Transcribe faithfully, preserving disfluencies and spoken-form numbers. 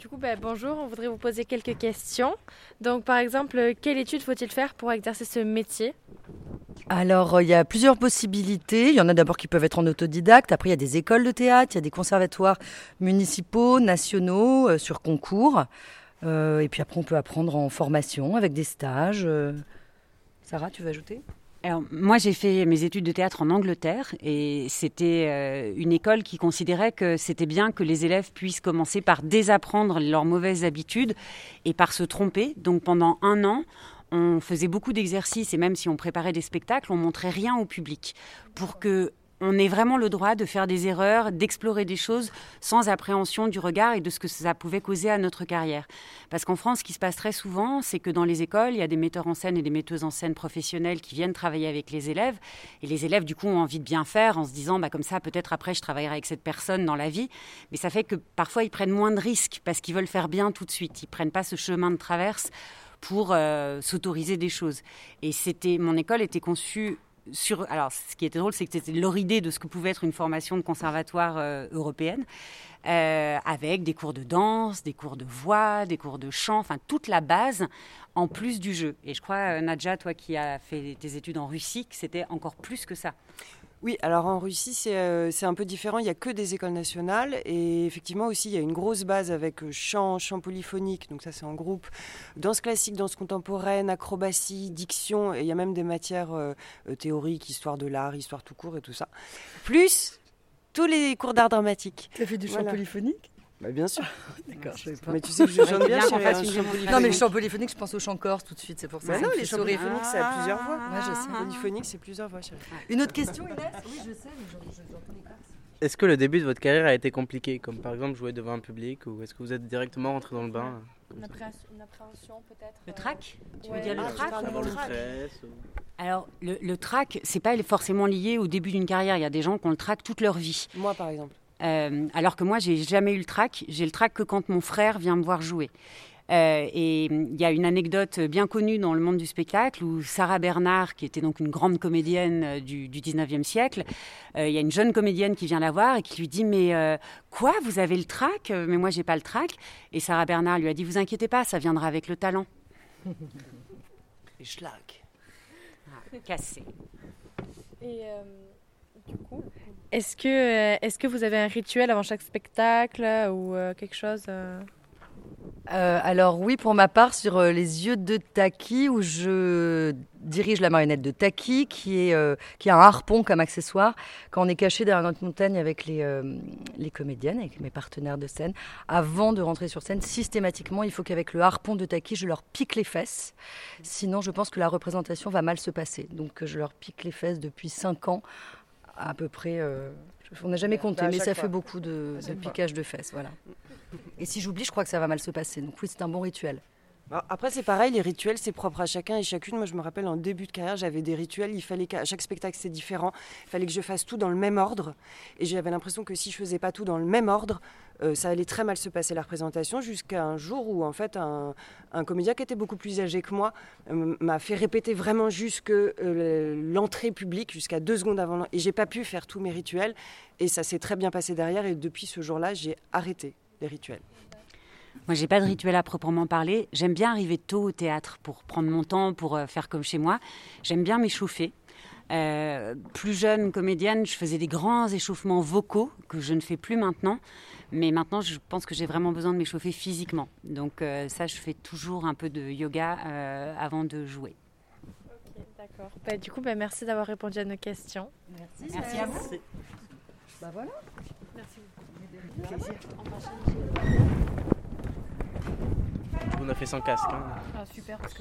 Du coup, bah, bonjour, on voudrait vous poser quelques questions. Donc, par exemple, quelle étude faut-il faire pour exercer ce métier? Alors, il y a plusieurs possibilités. Il y en a d'abord qui peuvent être en autodidacte. Après, il y a des écoles de théâtre, il y a des conservatoires municipaux, nationaux, euh, sur concours. Euh, et puis après, on peut apprendre en formation avec des stages. Euh. Sarah, tu veux ajouter ? Alors, moi, j'ai fait mes études de théâtre en Angleterre et c'était euh, une école qui considérait que c'était bien que les élèves puissent commencer par désapprendre leurs mauvaises habitudes et par se tromper. Donc, pendant un an, on faisait beaucoup d'exercices et même si on préparait des spectacles, on montrait rien au public pour que on ait vraiment le droit de faire des erreurs, d'explorer des choses sans appréhension du regard et de ce que ça pouvait causer à notre carrière. Parce qu'en France, ce qui se passe très souvent, c'est que dans les écoles, il y a des metteurs en scène et des metteuses en scène professionnels qui viennent travailler avec les élèves. Et les élèves, du coup, ont envie de bien faire en se disant, bah, comme ça, peut-être après, je travaillerai avec cette personne dans la vie. Mais ça fait que parfois, ils prennent moins de risques parce qu'ils veulent faire bien tout de suite. Ils ne prennent pas ce chemin de traverse pour euh, s'autoriser des choses. Et c'était, mon école était conçue Sur, alors, ce qui était drôle, c'est que c'était leur idée de ce que pouvait être une formation de conservatoire euh, européenne, euh, avec des cours de danse, des cours de voix, des cours de chant, enfin toute la base en plus du jeu. Et je crois, Nadja, toi qui as fait tes études en Russie, que c'était encore plus que ça. Oui, alors en Russie, c'est, euh, c'est un peu différent. Il n'y a que des écoles nationales. Et effectivement, aussi, il y a une grosse base avec euh, chant, chant polyphonique. Donc ça, c'est en groupe. Danse classique, danse contemporaine, acrobatie, diction. Et il y a même des matières euh, théoriques, histoire de l'art, histoire tout court et tout ça. Plus tous les cours d'art dramatique. Tu as fait du chant Voilà. polyphonique ? Bah, bien sûr. D'accord, je savais pas. Mais tu sais que je chante bien, qu'on chérie, fasse un une chant démo- polyphonique. Non, mais le chant polyphonique, je pense au chant corse tout de suite, c'est pour ça. Bah Ça non, me les fait chants sourire. polyphoniques, c'est à plusieurs voix. Ouais, je sais. Polyphonique, c'est plusieurs voix, chérie. Une autre question, Inès ? Oui, je sais, mais j'en ai les classes. Est-ce que le début de votre carrière a été compliqué, comme par exemple jouer devant un public, ou est-ce que vous êtes directement rentré dans le bain Une appréhension, une appréhension peut-être. Le trac ? Tu Ouais. veux dire le Ah, trac ? tu parles Avant du le trac. stress ou... Alors, le, le trac, c'est pas forcément lié au début d'une carrière. Il y a des gens qui ont le trac toute leur vie. Moi, par exemple. Euh, alors que moi, j'ai jamais eu le trac. J'ai le trac que quand mon frère vient me voir jouer. Euh, et il y a une anecdote bien connue dans le monde du spectacle où Sarah Bernard, qui était donc une grande comédienne euh, du, du dix-neuvième siècle, euh, il y a une jeune comédienne qui vient la voir et qui lui dit « Mais euh, quoi, vous avez le trac ? Mais moi, j'ai pas le trac. » Et Sarah Bernard lui a dit « Vous inquiétez pas, ça viendra avec le talent. » Et schlag. Ah, cassé. Et euh, du coup, est-ce que, euh, est-ce que vous avez un rituel avant chaque spectacle ou euh, quelque chose euh... Euh, alors oui, pour ma part, sur euh, les yeux de Taki, où je dirige la marionnette de Taki, qui, est, euh, qui a un harpon comme accessoire. Quand on est caché derrière notre montagne avec les, euh, les comédiennes, avec mes partenaires de scène, avant de rentrer sur scène, systématiquement, il faut qu'avec le harpon de Taki, je leur pique les fesses. Sinon, je pense que la représentation va mal se passer. Donc je leur pique les fesses depuis cinq ans, à peu près... Euh, on n'a jamais compté, À mais chaque ça fois. fait beaucoup de, de piquage de fesses, voilà. Et si j'oublie, je crois que ça va mal se passer. Donc oui, c'est un bon rituel. Alors, après, c'est pareil, les rituels, c'est propre à chacun et chacune. Moi, je me rappelle, en début de carrière, j'avais des rituels. Il fallait qu'à chaque spectacle, c'est différent. Il fallait que je fasse tout dans le même ordre. Et j'avais l'impression que si je faisais pas tout dans le même ordre, euh, ça allait très mal se passer la représentation, jusqu'à un jour où, en fait, un, un comédien qui était beaucoup plus âgé que moi euh, m'a fait répéter vraiment jusque euh, l'entrée publique, jusqu'à deux secondes avant. l'en- Et j'ai pas pu faire tous mes rituels. Et ça s'est très bien passé derrière. Et depuis ce jour-là, j'ai arrêté les rituels. Moi, j'ai pas de rituel à proprement parler. J'aime bien arriver tôt au théâtre pour prendre mon temps, pour euh, faire comme chez moi. J'aime bien m'échauffer. Euh, plus jeune comédienne, je faisais des grands échauffements vocaux que je ne fais plus maintenant. Mais maintenant, je pense que j'ai vraiment besoin de m'échauffer physiquement. Donc euh, ça, je fais toujours un peu de yoga euh, avant de jouer. Ok, d'accord. Bah, du coup, bah, merci d'avoir répondu à nos questions. Merci. Merci à vous. Bah voilà. Merci. Plaisir. On a fait sans casque. Hein. Ah, super.